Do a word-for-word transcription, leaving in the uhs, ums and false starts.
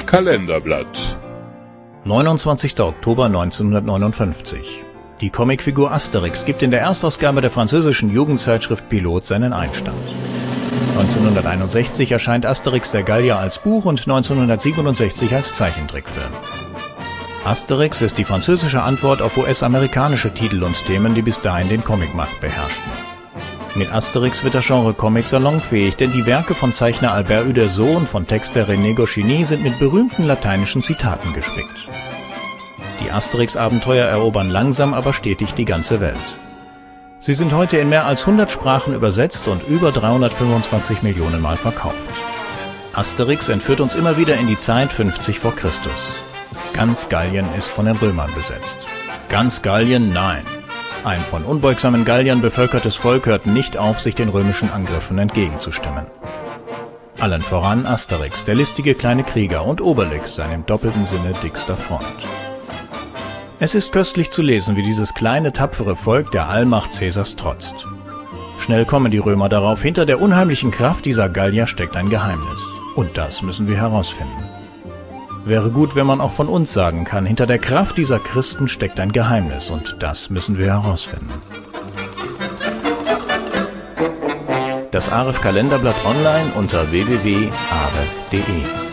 Kalenderblatt. neunundzwanzigster Oktober neunzehnhundertneunundfünfzig. Die Comicfigur Asterix gibt in der Erstausgabe der französischen Jugendzeitschrift Pilot seinen Einstand. neunzehnhunderteinundsechzig erscheint Asterix der Gallier als Buch und neunzehnhundertsiebenundsechzig als Zeichentrickfilm. Asterix ist die französische Antwort auf U S-amerikanische Titel und Themen, die bis dahin den Comicmarkt beherrschten. Mit Asterix wird das Genre Comic salonfähig, denn die Werke von Zeichner Albert Uderzo und von Texter René Goscinny sind mit berühmten lateinischen Zitaten gespickt. Die Asterix-Abenteuer erobern langsam aber stetig die ganze Welt. Sie sind heute in mehr als hundert Sprachen übersetzt und über dreihundertfünfundzwanzig Millionen Mal verkauft. Asterix entführt uns immer wieder in die Zeit fünfzig vor Christus. Ganz Gallien ist von den Römern besetzt. Ganz Gallien, nein. Ein von unbeugsamen Galliern bevölkertes Volk hört nicht auf, sich den römischen Angriffen entgegenzustemmen. Allen voran Asterix, der listige kleine Krieger, und Obelix, sein im doppelten Sinne dickster Freund. Es ist köstlich zu lesen, wie dieses kleine, tapfere Volk der Allmacht Cäsars trotzt. Schnell kommen die Römer darauf, hinter der unheimlichen Kraft dieser Gallier steckt ein Geheimnis. Und das müssen wir herausfinden. Wäre gut, wenn man auch von uns sagen kann, hinter der Kraft dieser Christen steckt ein Geheimnis, und das müssen wir herausfinden. Das Aref Kalenderblatt online unter w w w punkt aref punkt de